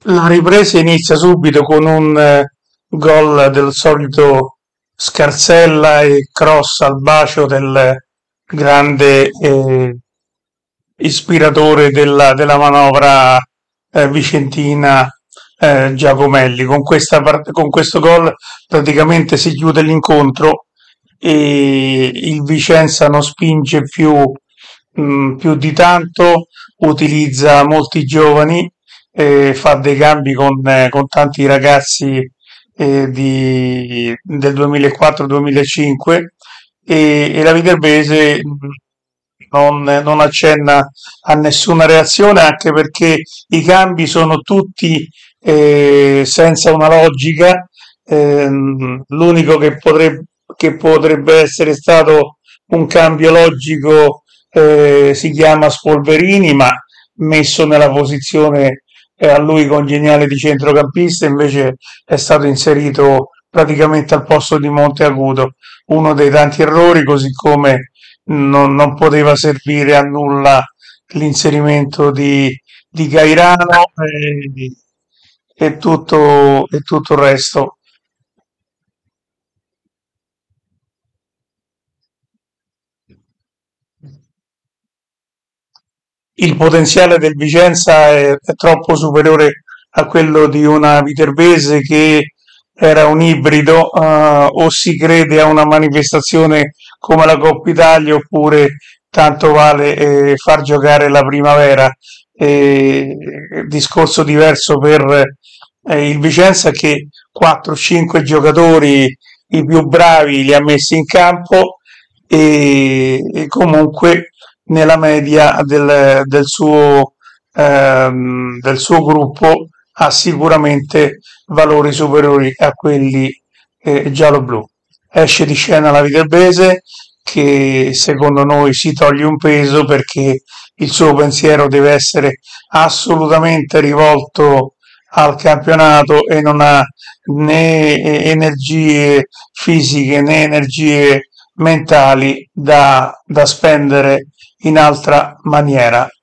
La ripresa inizia subito con un gol del solito Scarsella e cross al bacio del grande ispiratore della manovra vicentina Giacomelli. Con questo gol praticamente si chiude l'incontro e il Vicenza non spinge più di tanto, utilizza molti giovani, fa dei cambi con tanti ragazzi del 2004-2005 e la Viterbese non accenna a nessuna reazione, anche perché i cambi sono tutti senza una logica. L'unico che potrebbe essere stato un cambio logico si chiama Spolverini, ma messo nella posizione a lui congeniale di centrocampista, invece è stato inserito praticamente al posto di Monteagudo, uno dei tanti errori, così come non poteva servire a nulla l'inserimento di Gairano e tutto il resto. Il potenziale del Vicenza è troppo superiore a quello di una Viterbese che era un ibrido, o si crede a una manifestazione come la Coppa Italia oppure tanto vale far giocare la primavera. Discorso diverso per il Vicenza che 4-5 giocatori i più bravi li ha messi in campo e comunque nella media del suo gruppo ha sicuramente valori superiori a quelli giallo-blu. Esce di scena la Viterbese che secondo noi si toglie un peso perché il suo pensiero deve essere assolutamente rivolto al campionato e non ha né energie fisiche né energie mentali da spendere in altra maniera.